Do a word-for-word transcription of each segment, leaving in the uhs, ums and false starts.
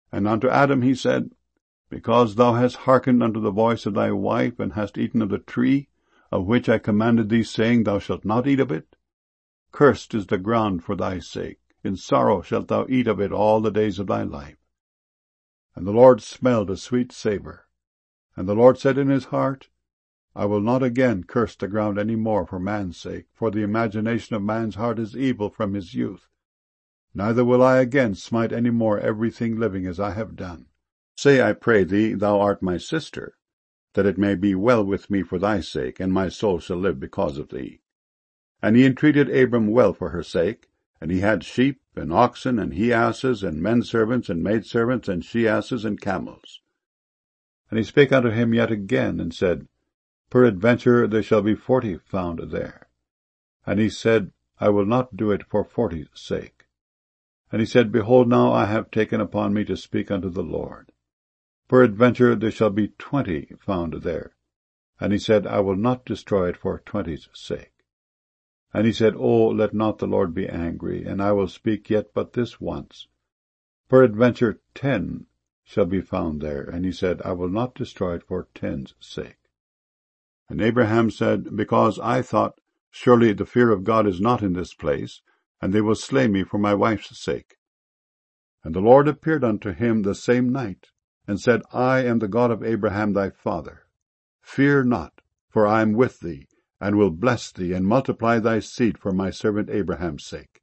And unto Adam he said, Because thou hast hearkened unto the voice of thy wife, and hast eaten of the tree, of which I commanded thee, saying, Thou shalt not eat of it, cursed is the ground for thy sake. In sorrow shalt thou eat of it all the days of thy life. And the Lord smelled a sweet savour. And the Lord said in his heart, I will not again curse the ground any more for man's sake, for the imagination of man's heart is evil from his youth. Neither will I again smite any more everything living as I have done. Say, I pray thee, thou art my sister, that it may be well with me for thy sake, and my soul shall live because of thee. And he entreated Abram well for her sake, and he had sheep, and oxen, and he-asses, and men-servants, and maidservants, and she-asses, and camels. And he spake unto him yet again, and said, Peradventure there shall be forty found there. And he said, I will not do it for forty's sake. And he said, Behold, now I have taken upon me to speak unto the Lord. Peradventure there shall be twenty found there. And he said, I will not destroy it for twenty's sake. And he said, O, let not the Lord be angry, and I will speak yet but this once. Peradventure ten shall be found there. And he said, I will not destroy it for ten's sake. And Abraham said, Because I thought, Surely the fear of God is not in this place, and they will slay me for my wife's sake. And the Lord appeared unto him the same night, and said, I am the God of Abraham thy father. Fear not, for I am with thee, and will bless thee, and multiply thy seed for my servant Abraham's sake.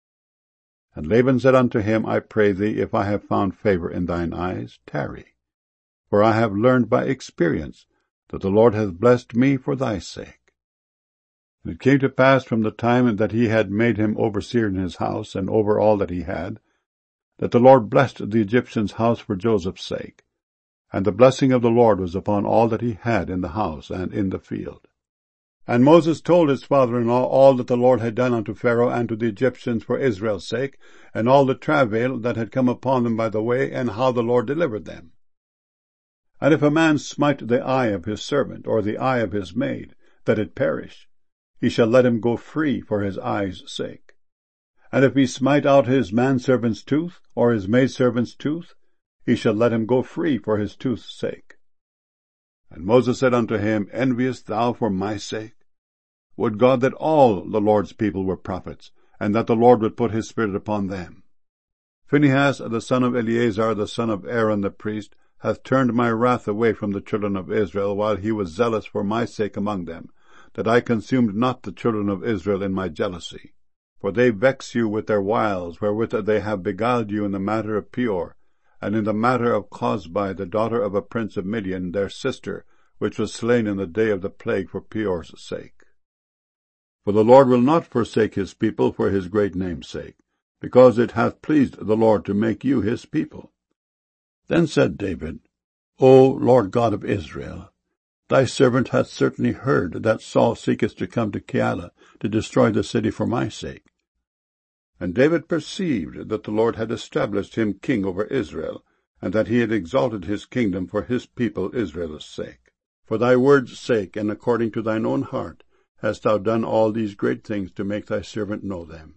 And Laban said unto him, I pray thee, if I have found favor in thine eyes, tarry. For I have learned by experience that the Lord hath blessed me for thy sake. And it came to pass from the time that he had made him overseer in his house, and over all that he had, that the Lord blessed the Egyptian's house for Joseph's sake. And the blessing of the Lord was upon all that he had in the house and in the field. And Moses told his father-in-law all that the Lord had done unto Pharaoh and to the Egyptians for Israel's sake, and all the travail that had come upon them by the way, and how the Lord delivered them. And if a man smite the eye of his servant, or the eye of his maid, that it perish, he shall let him go free for his eye's sake. And if he smite out his manservant's tooth, or his maidservant's tooth, he shall let him go free for his tooth's sake. And Moses said unto him, Enviest thou for my sake? Would God that all the Lord's people were prophets, and that the Lord would put his Spirit upon them. Phinehas, the son of Eleazar, the son of Aaron the priest, hath turned my wrath away from the children of Israel, while he was zealous for my sake among them, that I consumed not the children of Israel in my jealousy. For they vex you with their wiles, wherewith they have beguiled you in the matter of Peor, and in the matter of Cosbi, the daughter of a prince of Midian, their sister, which was slain in the day of the plague for Peor's sake. For the Lord will not forsake his people for his great name's sake, because it hath pleased the Lord to make you his people. Then said David, O Lord God of Israel, thy servant hath certainly heard that Saul seeketh to come to Keilah to destroy the city for my sake. And David perceived that the Lord had established him king over Israel, and that he had exalted his kingdom for his people Israel's sake. For thy word's sake, and according to thine own heart, hast thou done all these great things to make thy servant know them.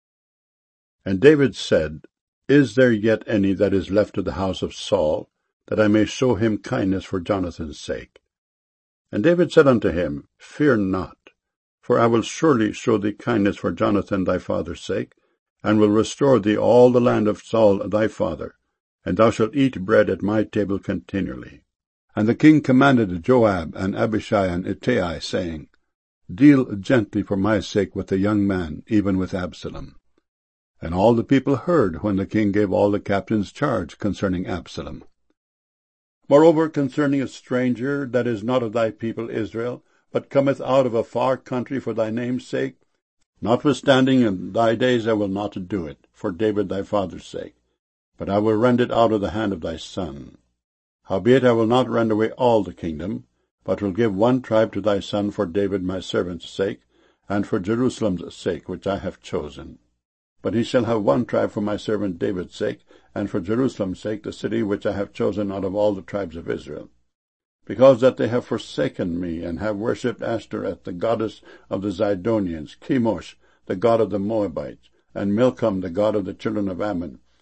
And David said, Is there yet any that is left of the house of Saul, that I may show him kindness for Jonathan's sake? And David said unto him, Fear not, for I will surely show thee kindness for Jonathan thy father's sake, and will restore thee all the land of Saul thy father, and thou shalt eat bread at my table continually. And the king commanded Joab and Abishai and Ittai, saying, Deal gently for my sake with the young man, even with Absalom. And all the people heard when the king gave all the captains charge concerning Absalom. Moreover, concerning a stranger that is not of thy people Israel, but cometh out of a far country for thy name's sake, notwithstanding in thy days I will not do it, for David thy father's sake, but I will rend it out of the hand of thy son. Howbeit I will not rend away all the kingdom, but will give one tribe to thy son for David my servant's sake, and for Jerusalem's sake, which I have chosen. But he shall have one tribe for my servant David's sake, and for Jerusalem's sake, the city which I have chosen out of all the tribes of Israel. Because that they have forsaken me, and have worshipped Ashtoreth, the goddess of the Zidonians, Chemosh, the god of the Moabites, and Milcom, the god of the children of Ammon,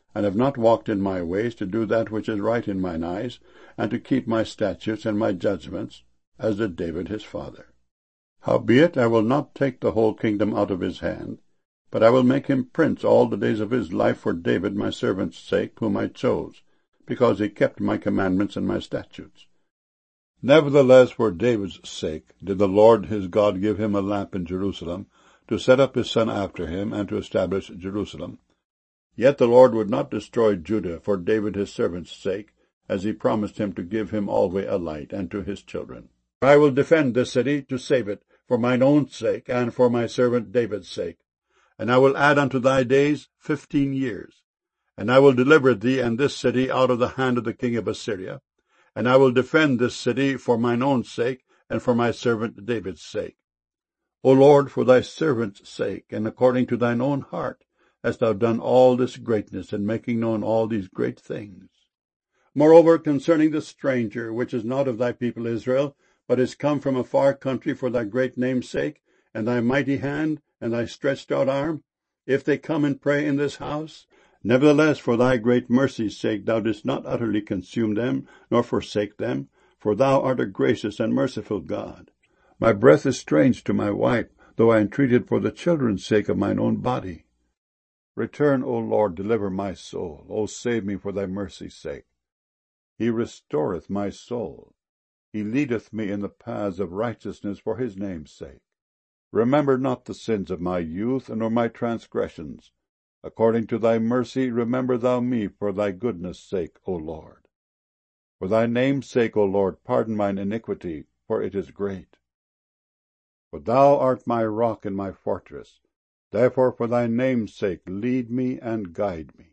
and have not walked in my ways to do that which is right in mine eyes, and to keep my statutes and my judgments, as did David his father. Howbeit I will not take the whole kingdom out of his hand, but I will make him prince all the days of his life for David my servant's sake, whom I chose, because he kept my commandments and my statutes. Nevertheless, for David's sake did the Lord his God give him a lamp in Jerusalem, to set up his son after him, and to establish Jerusalem. Yet the Lord would not destroy Judah for David his servant's sake, as he promised him to give him alway a light, and to his children. I will defend this city to save it, for mine own sake, and for my servant David's sake. And I will add unto thy days fifteen years. And I will deliver thee and this city out of the hand of the king of Assyria. And I will defend this city for mine own sake, and for my servant David's sake. O Lord, for thy servant's sake, and according to thine own heart, hast thou done all this greatness, in making known all these great things. Moreover, concerning the stranger, which is not of thy people Israel, but is come from a far country for thy great name's sake, and thy mighty hand, and thy stretched out arm, if they come and pray in this house, nevertheless for thy great mercy's sake thou didst not utterly consume them, nor forsake them, for thou art a gracious and merciful God. My breath is strange to my wife, though I entreated for the children's sake of mine own body. Return, O Lord, deliver my soul. O save me for thy mercy's sake. He restoreth my soul. He leadeth me in the paths of righteousness for his name's sake. Remember not the sins of my youth, nor my transgressions. According to thy mercy, remember thou me for thy goodness' sake, O Lord. For thy name's sake, O Lord, pardon mine iniquity, for it is great. For thou art my rock and my fortress. Therefore for thy name's sake lead me and guide me.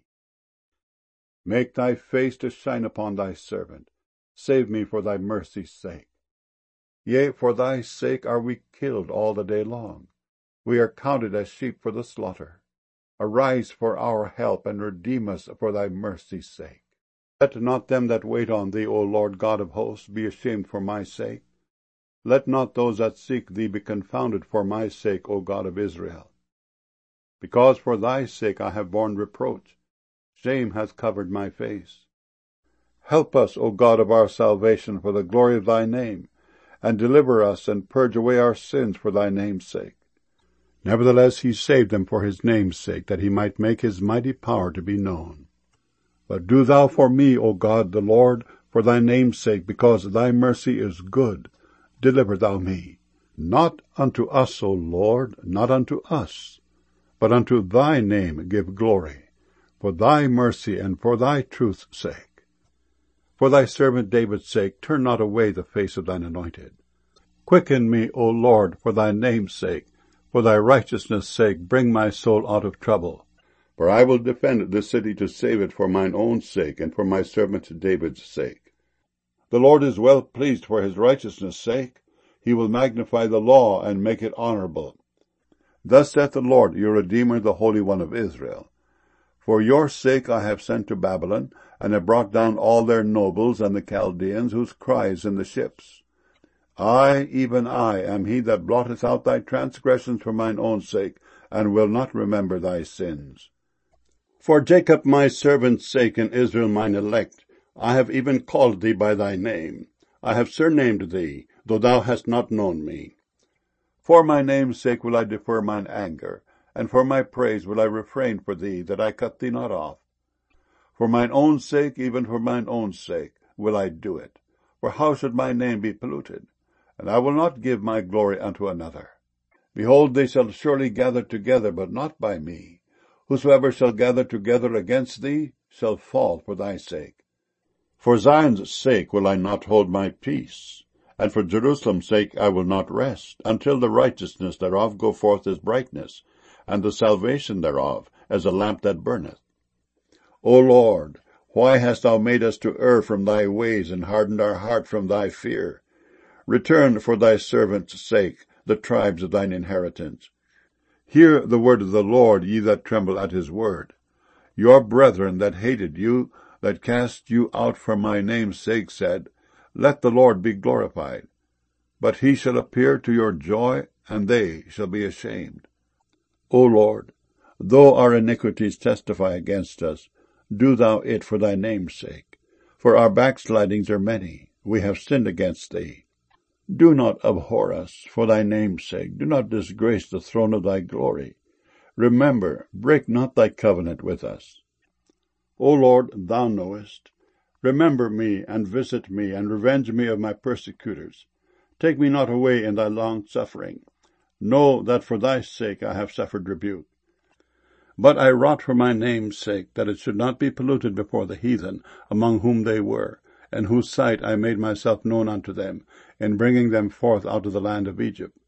Make thy face to shine upon thy servant. Save me for thy mercy's sake. Yea, for thy sake are we killed all the day long. We are counted as sheep for the slaughter. Arise for our help, and redeem us for thy mercy's sake. Let not them that wait on thee, O Lord God of hosts, be ashamed for my sake. Let not those that seek thee be confounded for my sake, O God of Israel. Because for thy sake I have borne reproach. Shame hath covered my face. Help us, O God of our salvation, for the glory of thy name, and deliver us, and purge away our sins for thy name's sake. Nevertheless he saved them for his name's sake, that he might make his mighty power to be known. But do thou for me, O God the Lord, for thy name's sake, because thy mercy is good, deliver thou me. Not unto us, O Lord, not unto us, but unto thy name give glory, for thy mercy and for thy truth's sake. For thy servant David's sake, turn not away the face of thine anointed. Quicken me, O Lord, for thy name's sake, for thy righteousness' sake, bring my soul out of trouble. For I will defend this city to save it for mine own sake, and for my servant David's sake. The Lord is well pleased for his righteousness' sake. He will magnify the law and make it honorable. Thus saith the Lord, your Redeemer, the Holy One of Israel. For your sake I have sent to Babylon, and have brought down all their nobles and the Chaldeans, whose cry is in the ships. I, even I, am he that blotteth out thy transgressions for mine own sake, and will not remember thy sins. For Jacob my servant's sake, and Israel mine elect, I have even called thee by thy name. I have surnamed thee, though thou hast not known me. For my name's sake will I defer mine anger, and for my praise will I refrain for thee, that I cut thee not off. For mine own sake, even for mine own sake, will I do it. For how should my name be polluted? And I will not give my glory unto another. Behold, they shall surely gather together, but not by me. Whosoever shall gather together against thee shall fall for thy sake. For Zion's sake will I not hold my peace, and for Jerusalem's sake I will not rest, until the righteousness thereof go forth as brightness, and the salvation thereof as a lamp that burneth. O Lord, why hast thou made us to err from thy ways, and hardened our heart from thy fear? Return for thy servant's sake the tribes of thine inheritance. Hear the word of the Lord, ye that tremble at his word. Your brethren that hated you, that cast you out for my name's sake, said, Let the Lord be glorified. But he shall appear to your joy, and they shall be ashamed. O Lord, though our iniquities testify against us, do thou it for thy name's sake. For our backslidings are many, we have sinned against thee. Do not abhor us for thy name's sake, do not disgrace the throne of thy glory. Remember, break not thy covenant with us. O Lord, thou knowest. Remember me, and visit me, and revenge me of my persecutors. Take me not away in thy long suffering. Know that for thy sake I have suffered rebuke. But I wrought for my name's sake, that it should not be polluted before the heathen, among whom they were, in whose sight I made myself known unto them, in bringing them forth out of the land of Egypt.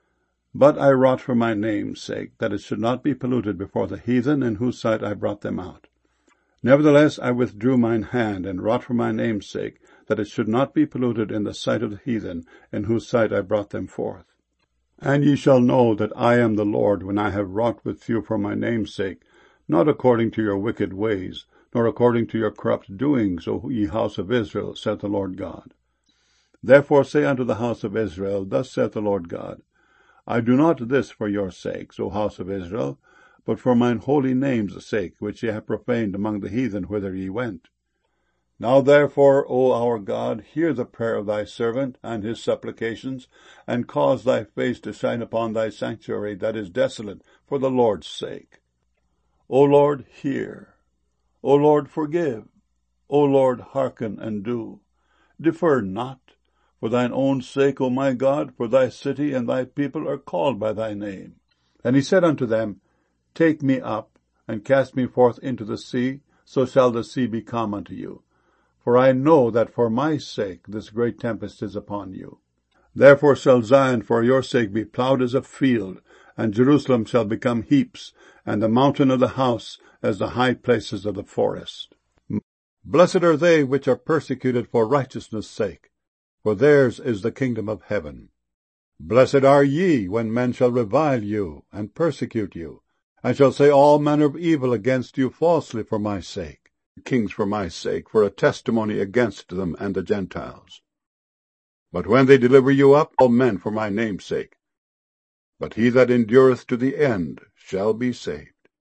But I wrought for my name's sake, that it should not be polluted before the heathen, in whose sight I brought them out. Nevertheless I withdrew mine hand, and wrought for my name's sake, that it should not be polluted in the sight of the heathen, in whose sight I brought them forth. And ye shall know that I am the Lord, when I have wrought with you for my name's sake, not according to your wicked ways, nor according to your corrupt doings, O ye house of Israel, saith the Lord God. Therefore say unto the house of Israel, Thus saith the Lord God, I do not this for your sakes, O house of Israel, but for mine holy name's sake, which ye have profaned among the heathen whither ye went. Now therefore, O our God, hear the prayer of thy servant and his supplications, and cause thy face to shine upon thy sanctuary that is desolate, for the Lord's sake. O Lord, hear. O Lord, forgive. O Lord, hearken and do. Defer not. For thine own sake, O my God, for thy city and thy people are called by thy name. And he said unto them, Take me up, and cast me forth into the sea, so shall the sea be calm unto you. For I know that for my sake this great tempest is upon you. Therefore shall Zion for your sake be plowed as a field, and Jerusalem shall become heaps, and the mountain of the house as the high places of the forest. Blessed are they which are persecuted for righteousness' sake, for theirs is the kingdom of heaven. Blessed are ye when men shall revile you, and persecute you, and shall say all manner of evil against you falsely for my sake, kings for my sake, for a testimony against them and the Gentiles. But when they deliver you up, all men for my name's sake, but he that endureth to the end shall be saved.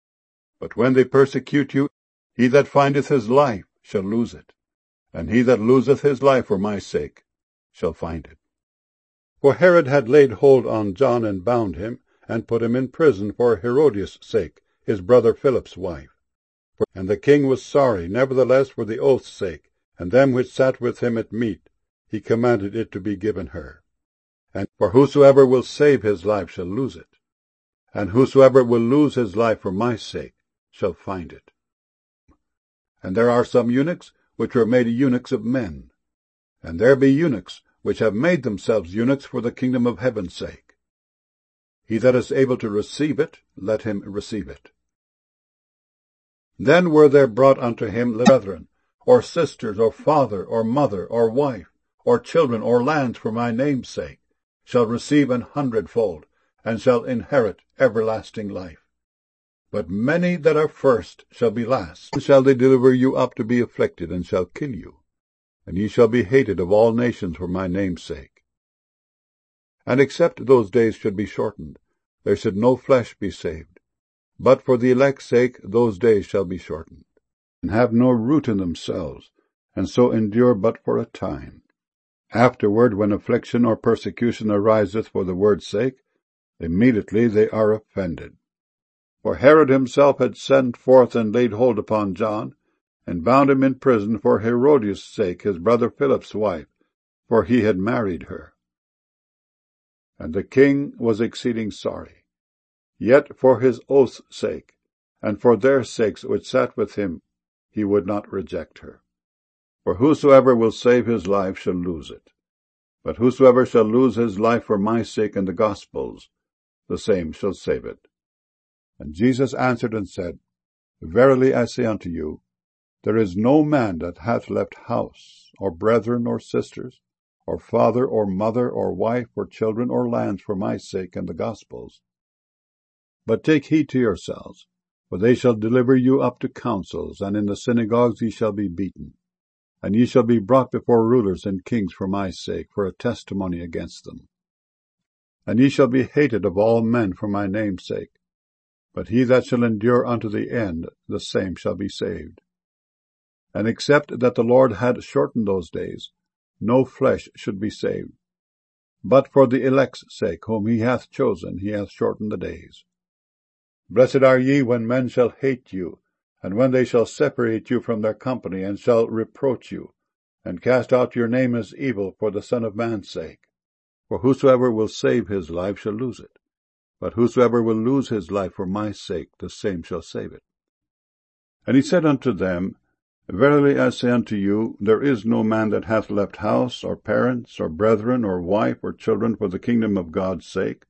But when they persecute you, he that findeth his life shall lose it, and he that loseth his life for my sake shall find it. For Herod had laid hold on John, and bound him, and put him in prison for Herodias' sake, his brother Philip's wife. And the king was sorry, nevertheless for the oath's sake, and them which sat with him at meat, he commanded it to be given her. And for whosoever will save his life shall lose it, and whosoever will lose his life for my sake shall find it. And there are some eunuchs which were made eunuchs of men, and there be eunuchs which have made themselves eunuchs for the kingdom of heaven's sake. He that is able to receive it, let him receive it. Then were there brought unto him brethren, or sisters, or father, or mother, or wife, or children, or lands for my name's sake, shall receive an hundredfold, and shall inherit everlasting life. But many that are first shall be last. And shall they deliver you up to be afflicted, and shall kill you, and ye shall be hated of all nations for my name's sake. And except those days should be shortened, there should no flesh be saved. But for the elect's sake those days shall be shortened, and have no root in themselves, and so endure but for a time. Afterward, when affliction or persecution ariseth for the word's sake, immediately they are offended. For Herod himself had sent forth and laid hold upon John, and bound him in prison for Herodias' sake, his brother Philip's wife, for he had married her. And the king was exceeding sorry. Yet for his oath's sake, and for their sakes which sat with him, he would not reject her. For whosoever will save his life shall lose it. But whosoever shall lose his life for my sake and the gospel's, the same shall save it. And Jesus answered and said, Verily I say unto you, there is no man that hath left house, or brethren, or sisters, or father, or mother, or wife, or children, or lands for my sake and the gospel's. But take heed to yourselves, for they shall deliver you up to councils, and in the synagogues ye shall be beaten. And ye shall be brought before rulers and kings for my sake, for a testimony against them. And ye shall be hated of all men for my name's sake. But he that shall endure unto the end, the same shall be saved. And except that the Lord had shortened those days, no flesh should be saved. But for the elect's sake, whom he hath chosen, he hath shortened the days. Blessed are ye when men shall hate you, and when they shall separate you from their company, and shall reproach you, and cast out your name as evil for the Son of Man's sake. For whosoever will save his life shall lose it, but whosoever will lose his life for my sake, the same shall save it. And he said unto them, Verily I say unto you, there is no man that hath left house, or parents, or brethren, or wife, or children, for the kingdom of God's sake.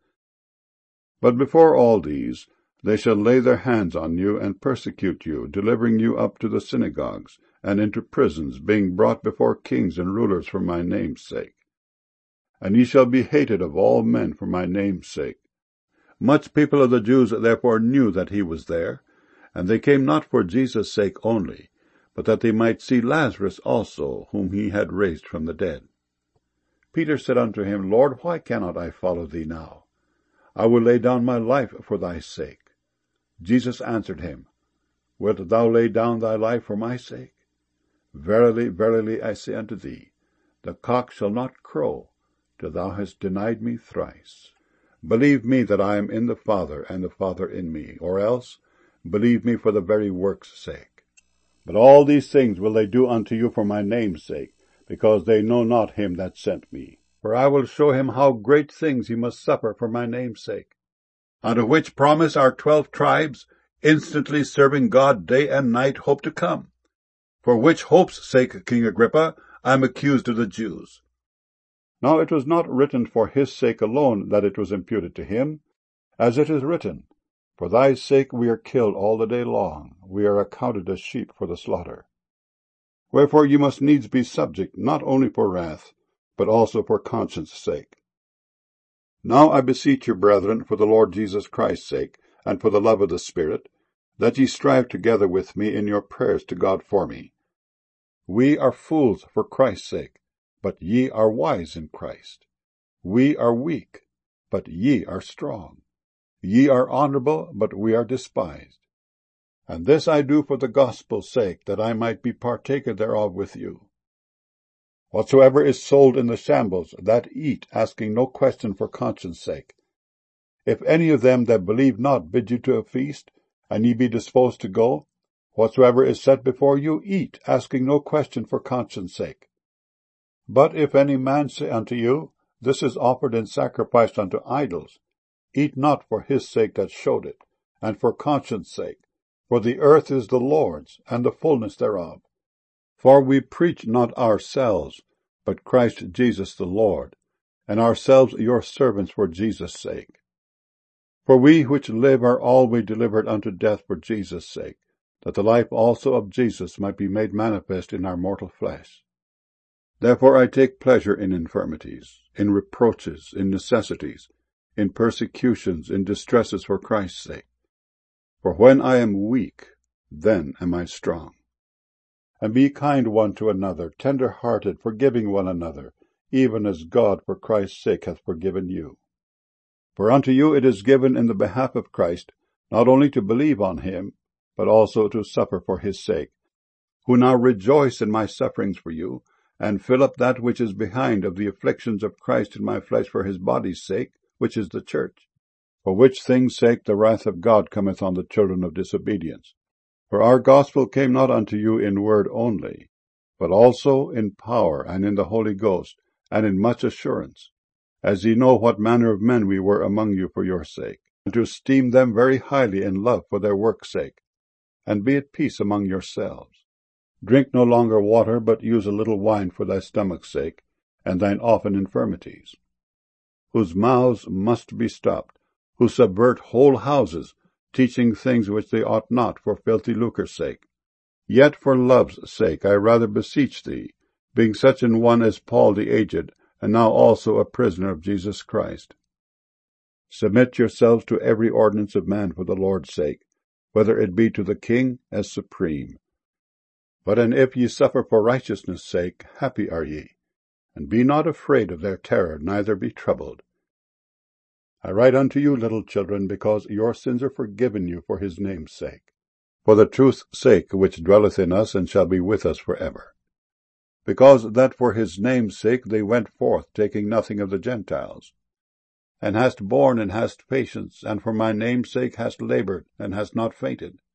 But before all these, they shall lay their hands on you, and persecute you, delivering you up to the synagogues, and into prisons, being brought before kings and rulers for my name's sake. And ye shall be hated of all men for my name's sake. Much people of the Jews therefore knew that he was there, and they came not for Jesus' sake only, but that they might see Lazarus also, whom he had raised from the dead. Peter said unto him, Lord, why cannot I follow thee now? I will lay down my life for thy sake. Jesus answered him, Wilt thou lay down thy life for my sake? Verily, verily, I say unto thee, the cock shall not crow till thou hast denied me thrice. Believe me that I am in the Father, and the Father in me, or else believe me for the very work's sake. But all these things will they do unto you for my name's sake, because they know not him that sent me. For I will show him how great things he must suffer for my name's sake. Unto which promise our twelve tribes, instantly serving God day and night, hope to come. For which hope's sake, King Agrippa, I am accused of the Jews. Now it was not written for his sake alone that it was imputed to him, as it is written, For thy sake we are killed all the day long, we are accounted as sheep for the slaughter. Wherefore you must needs be subject, not only for wrath, but also for conscience' sake. Now I beseech you, brethren, for the Lord Jesus Christ's sake, and for the love of the Spirit, that ye strive together with me in your prayers to God for me. We are fools for Christ's sake, but ye are wise in Christ. We are weak, but ye are strong. Ye are honorable, but we are despised. And this I do for the gospel's sake, that I might be partaker thereof with you. Whatsoever is sold in the shambles, that eat, asking no question for conscience' sake. If any of them that believe not bid you to a feast, and ye be disposed to go, whatsoever is set before you, eat, asking no question for conscience' sake. But if any man say unto you, This is offered and sacrificed unto idols, eat not for his sake that showed it, and for conscience' sake, for the earth is the Lord's, and the fullness thereof. For we preach not ourselves, but Christ Jesus the Lord, and ourselves your servants for Jesus' sake. For we which live are always delivered unto death for Jesus' sake, that the life also of Jesus might be made manifest in our mortal flesh. Therefore I take pleasure in infirmities, in reproaches, in necessities, in persecutions, in distresses for Christ's sake. For when I am weak, then am I strong. And be kind one to another, tender-hearted, forgiving one another, even as God for Christ's sake hath forgiven you. For unto you it is given in the behalf of Christ, not only to believe on him, but also to suffer for his sake, who now rejoice in my sufferings for you, and fill up that which is behind of the afflictions of Christ in my flesh for his body's sake, which is the church. For which things' sake the wrath of God cometh on the children of disobedience. For our gospel came not unto you in word only, but also in power, and in the Holy Ghost, and in much assurance, as ye know what manner of men we were among you for your sake, and to esteem them very highly in love for their work's sake, and be at peace among yourselves. Drink no longer water, but use a little wine for thy stomach's sake, and thine often infirmities, whose mouths must be stopped, who subvert whole houses, teaching things which they ought not for filthy lucre's sake. Yet for love's sake I rather beseech thee, being such an one as Paul the aged, and now also a prisoner of Jesus Christ. Submit yourselves to every ordinance of man for the Lord's sake, whether it be to the king as supreme. But and if ye suffer for righteousness' sake, happy are ye, and be not afraid of their terror, neither be troubled. I write unto you, little children, because your sins are forgiven you for his name's sake. for the truth's sake which dwelleth in us, and shall be with us for ever. Because that for his name's sake they went forth, taking nothing of the Gentiles. And hast borne, and hast patience, and for my name's sake hast laboured, and hast not fainted.